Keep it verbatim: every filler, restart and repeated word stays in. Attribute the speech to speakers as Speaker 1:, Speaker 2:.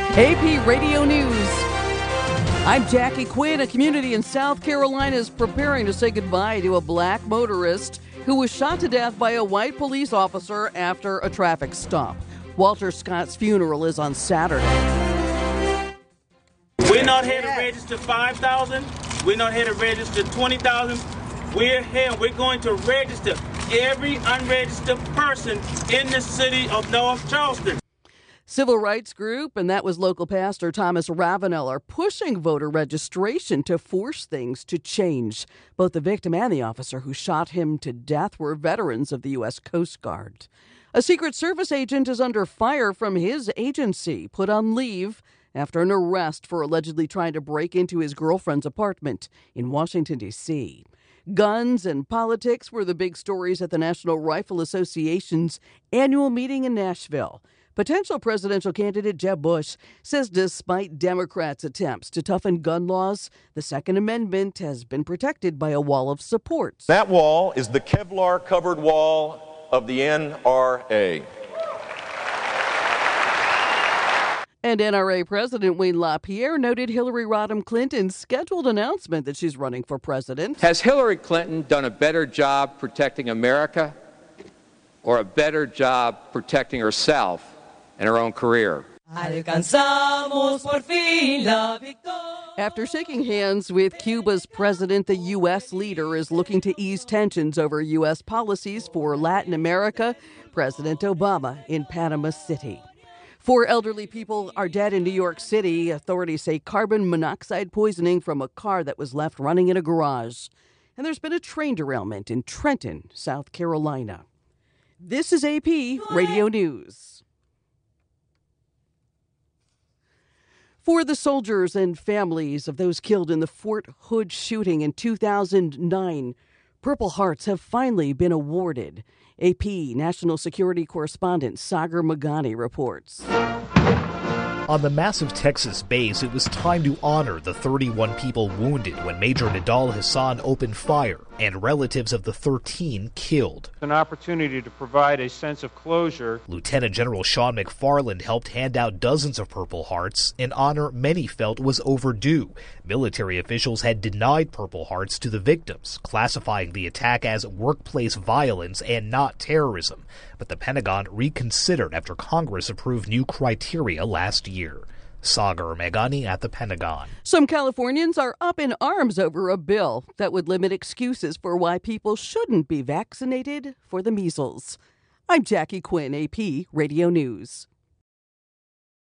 Speaker 1: A P Radio News. I'm Jackie Quinn. A community in South Carolina is preparing to say goodbye to a black motorist who was shot to death by a white police officer after a traffic stop. Walter Scott's funeral is on Saturday.
Speaker 2: We're not here to register five thousand. We're not here to register twenty thousand. We're here. We're going to register every unregistered person in the city of North Charleston.
Speaker 1: Civil rights group, and that was local pastor Thomas Ravenel, are pushing voter registration to force things to change. Both the victim and the officer who shot him to death were veterans of the U S Coast Guard. A Secret Service agent is under fire from his agency, put on leave after an arrest for allegedly trying to break into his girlfriend's apartment in Washington, D C Guns and politics were the big stories at the National Rifle Association's annual meeting in Nashville. Potential presidential candidate Jeb Bush says despite Democrats' attempts to toughen gun laws, the Second Amendment has been protected by a wall of support.
Speaker 3: That wall is the Kevlar-covered wall of the N R A.
Speaker 1: And N R A President Wayne LaPierre noted Hillary Rodham Clinton's scheduled announcement that she's running for president.
Speaker 4: Has Hillary Clinton done a better job protecting America or a better job protecting herself and her own career?
Speaker 1: After shaking hands with Cuba's president, the U S leader is looking to ease tensions over U S policies for Latin America. President Obama in Panama City. Four elderly people are dead in New York City. Authorities say carbon monoxide poisoning from a car that was left running in a garage. And there's been a train derailment in Trenton, South Carolina. This is A P Radio News. For the soldiers and families of those killed in the Fort Hood shooting in two thousand nine, Purple Hearts have finally been awarded. A P National Security Correspondent Sagar Meghani reports.
Speaker 5: On the massive Texas base, it was time to honor the thirty-one people wounded when Major Nidal Hassan opened fire and relatives of the thirteen killed.
Speaker 6: An opportunity to provide a sense of closure.
Speaker 5: Lieutenant General Sean McFarland helped hand out dozens of Purple Hearts, an honor many felt was overdue. Military officials had denied Purple Hearts to the victims, classifying the attack as workplace violence and not terrorism. But the Pentagon reconsidered after Congress approved new criteria last year. Sagar Meghani at the Pentagon.
Speaker 1: Some Californians are up in arms over a bill that would limit excuses for why people shouldn't be vaccinated for the measles. I'm Jackie Quinn, A P Radio News.